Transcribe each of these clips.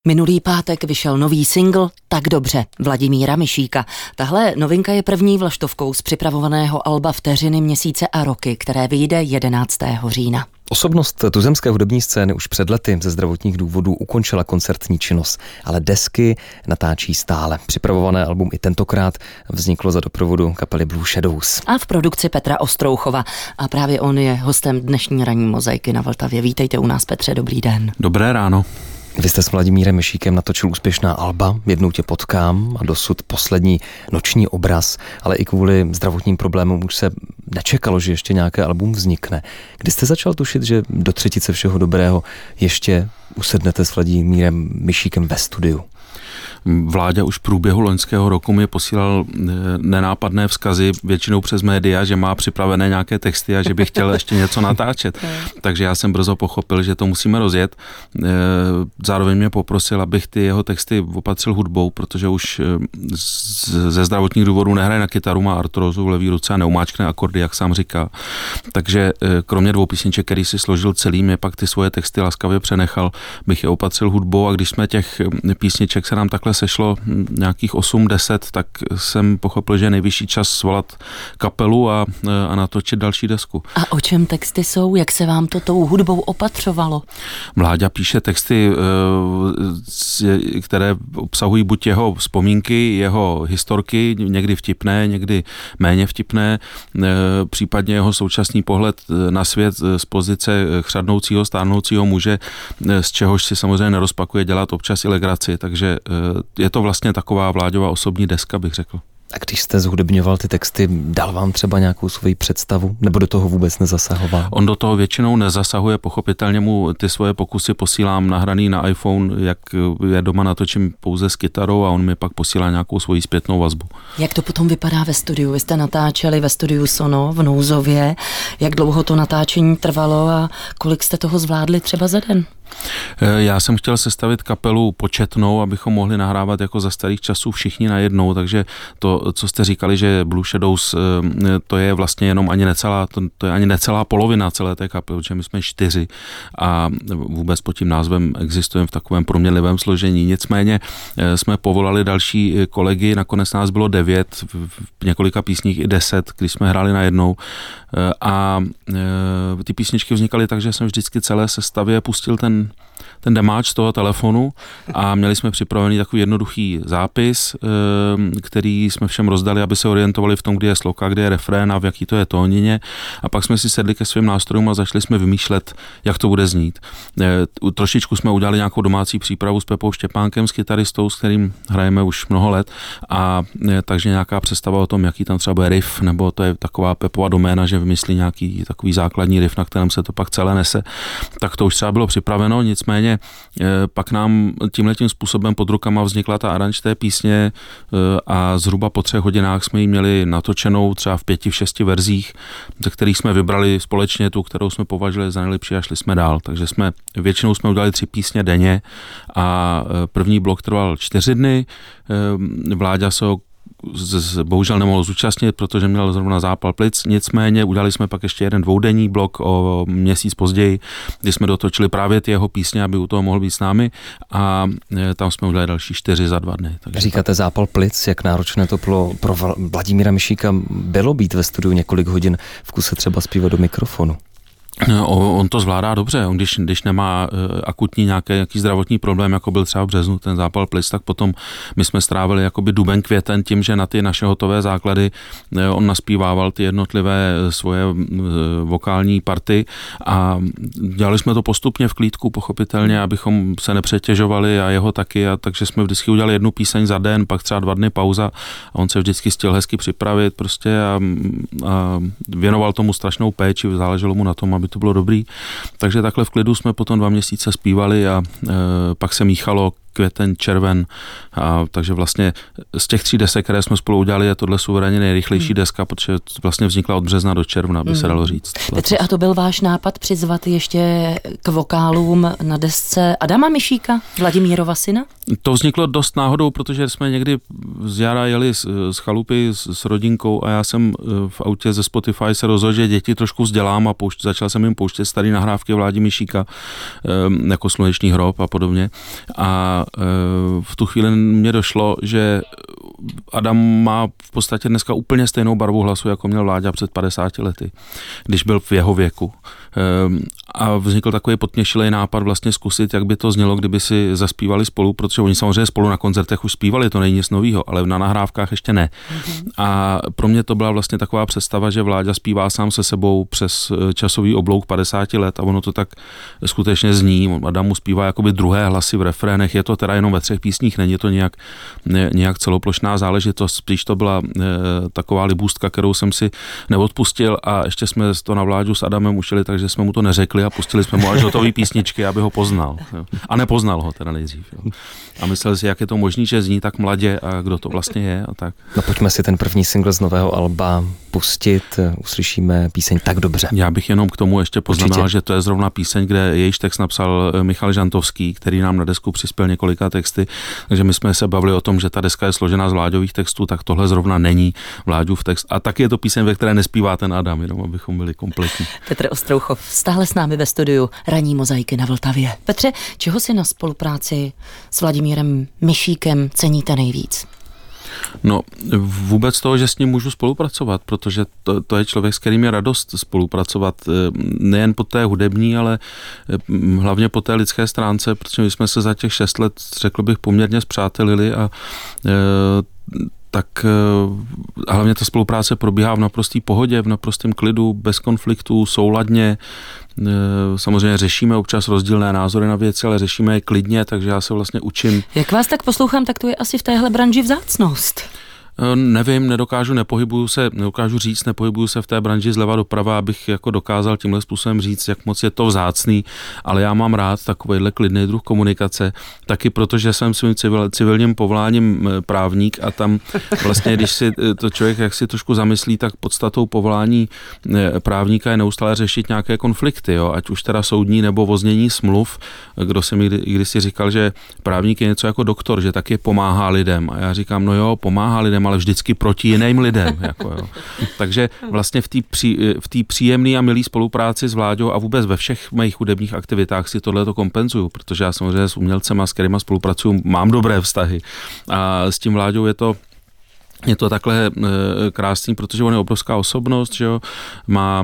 Minulý pátek vyšel nový single Tak dobře Vladimíra Mišíka. Tahle novinka je první vlaštovkou z připravovaného alba Vteřiny, měsíce a roky, které vyjde 11. října. Osobnost tuzemské hudební scény už před lety ze zdravotních důvodů ukončila koncertní činnost, ale desky natáčí stále. Připravované album i tentokrát vzniklo za doprovodu kapely Blue Shadows. A v produkci Petra Ostrouchova. A právě on je hostem dnešní ranní Mozaiky na Vltavě. Vítejte u nás, Petře, dobrý den. Dobré ráno. Vy jste s Vladimírem Mišíkem natočil úspěšná alba Jednou tě potkám a dosud poslední Noční obraz, ale i kvůli zdravotním problémům už se nečekalo, že ještě nějaké album vznikne. Kdy jste začal tušit, že do třetice všeho dobrého ještě usednete s Vladimírem Mišíkem ve studiu? Vláďa už v průběhu loňského roku mi posílal nenápadné vzkazy, většinou přes média, že má připravené nějaké texty a že by chtěl ještě něco natáčet. Takže já jsem brzo pochopil, že to musíme rozjet. Zároveň mě poprosil, abych ty jeho texty opatřil hudbou, protože už ze zdravotních důvodů nehraje na kytaru, má artrózu v levý ruce a neumáčkne akordy, jak sám říká. Takže kromě 2 písniček, který si složil celý, mě pak ty svoje texty laskavě přenechal, bych je opatřil hudbou, a když jsme těch písniček se nám takhle sešlo nějakých 8-10, tak jsem pochopil, že je nejvyšší čas svolat kapelu a natočit další desku. A o čem texty jsou? Jak se vám to tou hudbou opatřovalo? Vláďa píše texty, které obsahují buď jeho vzpomínky, jeho historky, někdy vtipné, někdy méně vtipné, případně jeho současný pohled na svět z pozice chřadnoucího, stárnoucího muže, z čehož si samozřejmě nerozpakuje dělat občas i legraci, takže je to vlastně taková Vláďová osobní deska, bych řekl. A když jste zhudebňoval ty texty, dal vám třeba nějakou svoji představu, nebo do toho vůbec nezasahoval? On do toho většinou nezasahuje, pochopitelně mu ty svoje pokusy posílám nahraný na iPhone, jak je doma natočím pouze s kytarou, a on mi pak posílá nějakou svoji zpětnou vazbu. Jak to potom vypadá ve studiu? Vy jste natáčeli ve studiu Sono v Nouzově. Jak dlouho to natáčení trvalo a kolik jste toho zvládli třeba za den? Já jsem chtěl sestavit kapelu početnou, abychom mohli nahrávat jako za starých časů všichni najednou, takže to, co jste říkali, že Blue Shadows, to je vlastně jenom to je ani necelá polovina celé té kapely, protože my jsme 4 a vůbec pod tím názvem existujeme v takovém proměnlivém složení. Nicméně jsme povolali další kolegy, nakonec nás bylo 9, v několika písních i 10, když jsme hráli najednou, a ty písničky vznikaly tak, že jsem vždycky celé sestavě pustil ten demáč z toho telefonu a měli jsme připravený takový jednoduchý zápis, který jsme všem rozdali, aby se orientovali v tom, kde je sloka, kde je refrén a v jaký to je tónině, a pak jsme si sedli ke svým nástrojům a začali jsme vymýšlet, jak to bude znít. Trošičku jsme udělali nějakou domácí přípravu s Pepou Štěpánkem, s kytaristou, s kterým hrajeme už mnoho let, a takže nějaká představa o tom, jaký tam třeba bude riff, nebo to je taková Pepova doména, že vymyslí nějaký takový základní riff, na kterém se to pak celé nese, tak to už třeba bylo připraveno. Nicméně pak nám tímhletím způsobem pod rukama vznikla ta aranž té písně a zhruba po 3 hodinách jsme ji měli natočenou třeba v 5-6 verzích, ze kterých jsme vybrali společně tu, kterou jsme považovali za nejlepší, a šli jsme dál. Takže většinou jsme udělali 3 písně denně a první blok trval 4 dny. Vláďa se ho bohužel nemohl zúčastnit, protože měl zrovna zápal plic, nicméně udělali jsme pak ještě jeden 2denní blok o měsíc později, kdy jsme dotočili právě ty jeho písně, aby u toho mohl být s námi, a tam jsme udělali další 4 za 2 dny. Takže říkáte zápal plic, jak náročné to bylo pro Vladimíra Mišíka bylo být ve studiu několik hodin v kuse třeba zpívat do mikrofonu? On to zvládá dobře, když nemá akutní nějaký zdravotní problém, jako byl třeba v březnu ten zápal plic, tak potom my jsme strávili jakoby duben, květen tím, že na ty naše hotové základy on naspívával ty jednotlivé svoje vokální party a dělali jsme to postupně v klídku, pochopitelně, abychom se nepřetěžovali, a jeho taky, a takže jsme vždycky udělali 1 píseň za den, pak třeba 2 dny pauza, a on se vždycky stihl hezky připravit prostě a věnoval tomu strašnou péči, záleželo mu na tom, aby to bylo dobrý. Takže takhle v klidu jsme potom 2 měsíce zpívali a pak se míchalo květen, červen, a takže vlastně z těch 3 desek, které jsme spolu udělali, je tohle suverénně nejrychlejší deska, protože vlastně vznikla od března do června, by se dalo říct. Petře, a to byl váš nápad přizvat ještě k vokálům na desce Adama Mišíka, Vladimírova syna? To vzniklo dost náhodou, protože jsme někdy z jara jeli z chalupy s rodinkou a já jsem v autě ze Spotify se rozhodl, že děti trošku vzdělám a začal jsem jim pouštět staré nahrávky Vládi Mišíka, jako Sluneční hrob a podobně. A A v tu chvíli mě došlo, že Adam má v podstatě dneska úplně stejnou barvu hlasu, jako měl Vláďa před 50 lety, když byl v jeho věku. A vznikl takový podměšilej nápad vlastně zkusit, jak by to znělo, kdyby si zaspívali spolu, protože oni samozřejmě spolu na koncertech už zpívali, to není nic novýho, ale na nahrávkách ještě ne. A pro mě to byla vlastně taková představa, že Vláďa zpívá sám se sebou přes časový oblouk 50 let a ono to tak skutečně zní. Adam mu zpívá jakoby druhé hlasy v refrénech, je to teda jenom ve 3 písních, není to nějak celoplošná záležitost, spíš to byla taková libůstka, kterou jsem si neodpustil a ještě jsme to na Vláďu s Adamem učili, takže jsme mu to neřekli a pustili jsme mu až hotový písničky, aby ho poznal. Jo. A nepoznal ho teda nejdřív. Jo. A myslel si, jak je to možný, že zní tak mladě a kdo to vlastně je a tak. No pojďme si ten první single z nového alba pustit, uslyšíme píseň Tak dobře. Já bych jenom k tomu ještě poznamenal, že to je zrovna píseň, kde jejíž text napsal Michal Žantovský, který nám na desku přispěl několika texty, takže my jsme se bavili o tom, že ta deska je složená z Vláďových textů, tak tohle zrovna není Vláďův text. A taky je to píseň, ve které nespívá ten Adam, jenom abychom byli kompletní. Petr Ostrouchov stále s námi ve studiu Ranní mozaiky na Vltavě. Petře, čeho si na spolupráci s Vladimírem Myšíkem ceníte nejvíc? No vůbec toho, že s ním můžu spolupracovat, protože to je člověk, s kterým je radost spolupracovat nejen po té hudební, ale hlavně po té lidské stránce, protože my jsme se za těch 6 let, řekl bych, poměrně spřátelili a tak hlavně ta spolupráce probíhá v naprostý pohodě, v naprostém klidu, bez konfliktů, souladně. Samozřejmě řešíme občas rozdílné názory na věci, ale řešíme je klidně, takže já se vlastně učím. Jak vás tak poslouchám, tak to je asi v téhle branži vzácnost. Nevím, nepohybuju se v té branži zleva doprava, abych jako dokázal tímhle způsobem říct, jak moc je to vzácný, ale já mám rád takovýhle klidný druh komunikace, taky protože jsem svým civilním povoláním právník a tam vlastně, když si to člověk jak si trošku zamyslí, tak podstatou povolání právníka je neustále řešit nějaké konflikty, jo? Ať už teda soudní nebo voznění smluv. Kdo si mi kdysi říkal, že právník je něco jako doktor, že taky pomáhá lidem a já říkám, no jo, pomáhá lidem, ale vždycky proti jiným lidem. Jako jo. Takže vlastně v té příjemné a milé spolupráci s Vláďou a vůbec ve všech mých hudebních aktivitách si tohleto kompenzuju, protože já samozřejmě s umělcema, s kterýma spolupracuju, mám dobré vztahy. A s tím Vláďou je to takhle krásný, protože on je obrovská osobnost, že jo, má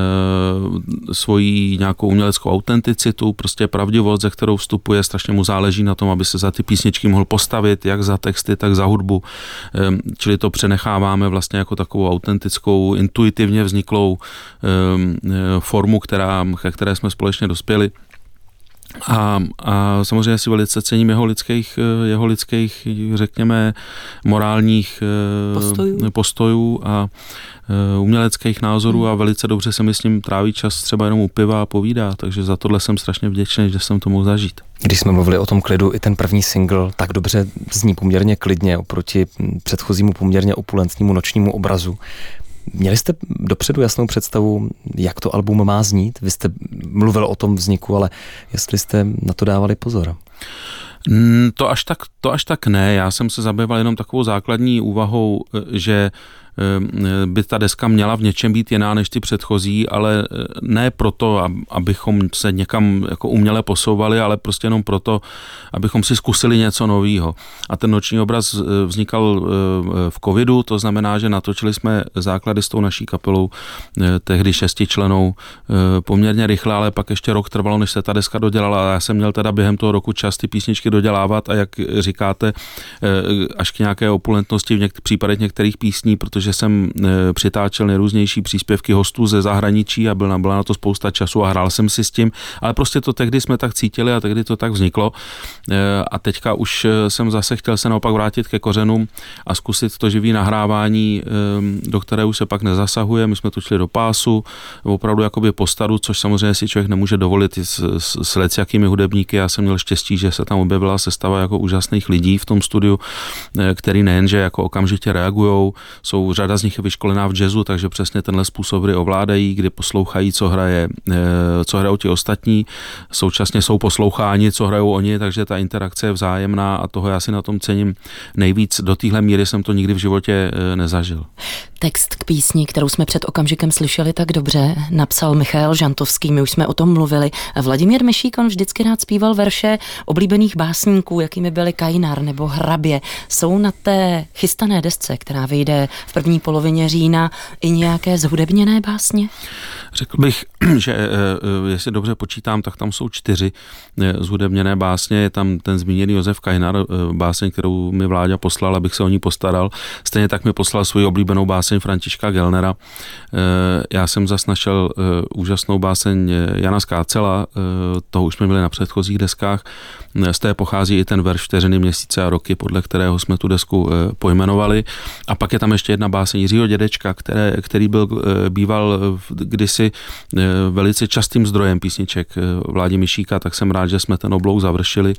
svoji nějakou uměleckou autenticitu, prostě pravdivost, ze kterou vstupuje, strašně mu záleží na tom, aby se za ty písničky mohl postavit, jak za texty, tak za hudbu, čili to přenecháváme vlastně jako takovou autentickou, intuitivně vzniklou formu, ke které jsme společně dospěli. A samozřejmě si velice cením jeho lidských, řekněme, morálních postojů a uměleckých názorů a velice dobře se mi s ním tráví čas třeba jenom u piva a povídá, takže za tohle jsem strašně vděčný, že jsem to mohl zažít. Když jsme mluvili o tom klidu, i ten první single Tak dobře zní poměrně klidně oproti předchozímu poměrně opulentnímu nočnímu obrazu. Měli jste dopředu jasnou představu, jak to album má znít? Vy jste mluvil o tom vzniku, ale jestli jste na to dávali pozor? To až tak ne. Já jsem se zabýval jenom takovou základní úvahou, že by ta deska měla v něčem být jiná než ty předchozí, ale ne proto, abychom se někam jako uměle posouvali, ale prostě jenom proto, abychom si zkusili něco novýho. A ten noční obraz vznikal v covidu, to znamená, že natočili jsme základy s tou naší kapelou, tehdy 6člennou, poměrně rychle, ale pak ještě rok trvalo, než se ta deska dodělala a já jsem měl teda během toho roku čas ty písničky dodělávat a jak říkáte, až k nějaké opulentnosti v případech některých písní, protože jsem přitáčel nejrůznější příspěvky hostů ze zahraničí a byla na to spousta času a hrál jsem si s tím, ale prostě to tehdy jsme tak cítili a tehdy to tak vzniklo a teďka už jsem zase chtěl se naopak vrátit ke kořenům a zkusit to živý nahrávání, do které už se pak nezasahuje. My jsme točili do pásu, opravdu jakoby po staru, což samozřejmě si člověk nemůže dovolit s lecjakými hudebníky. Já jsem měl štěstí, že se tam objevila sestava jako úžasných lidí v tom studiu, který nejenže jako okamžitě reagujou, jsou řada z nich je vyškolená v jazzu, takže přesně tenhle způsob hry ovládají, kdy poslouchají, co hrajou ti ostatní, současně jsou posloucháni, co hrajou oni, takže ta interakce je vzájemná a toho já si na tom cením nejvíc. Do téhle míry jsem to nikdy v životě nezažil. Text k písni, kterou jsme před okamžikem slyšeli tak dobře, napsal Michael Žantovský, my už jsme o tom mluvili. Vladimír Myšík, on vždycky rád zpíval verše oblíbených básníků, jakými byli Kajnar nebo Hrabě. Jsou na té chystané desce, která vyjde v první polovině října, i nějaké zhudebněné básně? Řekl bych, že jestli dobře počítám, tak tam jsou 4 zhudebněné básně. Je tam ten zmíněný Josef Kajnar, báseň, kterou mi Vláďa poslal, abych se o ní postaral. Stejně tak mi poslal svoji oblíbenou báseň Františka Gellnera. Já jsem zas našel úžasnou báseň Jana Skácela, toho už jsme měli na předchozích deskách. Z té pochází i ten verš Vteřiny, měsíce a roky, podle kterého jsme tu desku pojmenovali. A pak je tam ještě jedna báseň Jiřího Dědečka, který býval kdysi velice častým zdrojem písniček Vládi Myšíka, tak jsem rád, že jsme ten oblouk završili,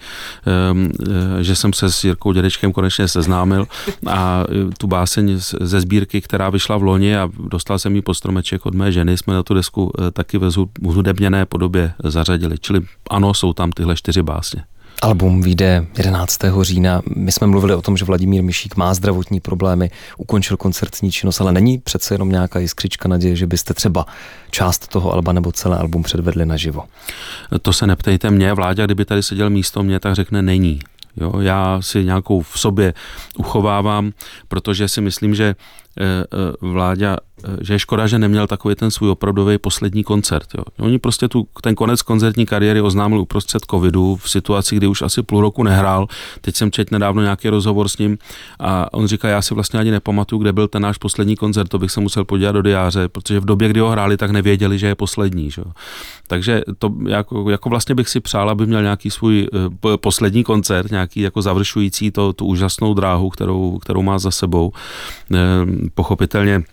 že jsem se s Jirkou Dědečkem konečně seznámil a tu báseň ze sbírky, která vyšla v loni a dostal jsem ji pod stromeček od mé ženy, jsme na tu desku taky ve hudebněné podobě zařadili. Čili ano, jsou tam tyhle 4 básně. Album vyjde 11. října. My jsme mluvili o tom, že Vladimír Myšík má zdravotní problémy, ukončil koncertní činnost, ale není přece jenom nějaká jiskřička naděje, že byste třeba část toho alba nebo celé album předvedli naživo? To se neptejte mě, Vláďa, kdyby tady seděl místo mě, tak řekne není. Jo, já si nějakou v sobě uchovávám, protože si myslím, že Vláďa, že je škoda, že neměl takový ten svůj opravdový poslední koncert. Jo. Oni prostě ten konec koncertní kariéry oznámil uprostřed covidu v situaci, kdy už asi půl roku nehrál. Teď jsem četl nedávno nějaký rozhovor s ním a on říká, já si vlastně ani nepamatuju, kde byl ten náš poslední koncert, to bych se musel podívat do diáře, protože v době, kdy ho hráli, tak nevěděli, že je poslední. Že? Takže to jako vlastně bych si přál, aby měl nějaký svůj poslední koncert, nějaký jako završující tu úžasnou dráhu, kterou má za sebou. Pochopitelně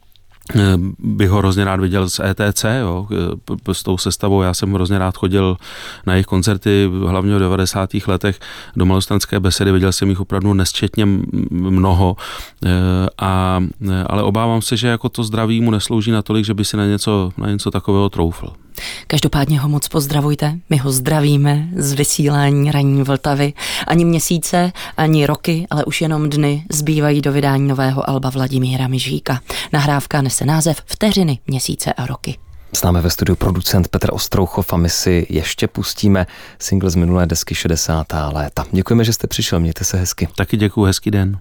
bych ho hrozně rád viděl z ETC, jo, s tou sestavou. Já jsem hrozně rád chodil na jejich koncerty, hlavně v 90. letech do Malostranské besedy, viděl jsem jich opravdu nesčetně mnoho, ale obávám se, že jako to zdraví mu neslouží natolik, že by si na něco takového troufl. Každopádně ho moc pozdravujte, my ho zdravíme z vysílání Ranní Vltavy. Ani měsíce, ani roky, ale už jenom dny zbývají do vydání nového alba Vladimíra Myšíka. Nahrávka nese název Vteřiny, měsíce a roky. S námi ve studiu producent Petr Ostrouchov a my si ještě pustíme single z minulé desky 60. léta. Děkujeme, že jste přišel, mějte se hezky. Taky děkuju, hezký den.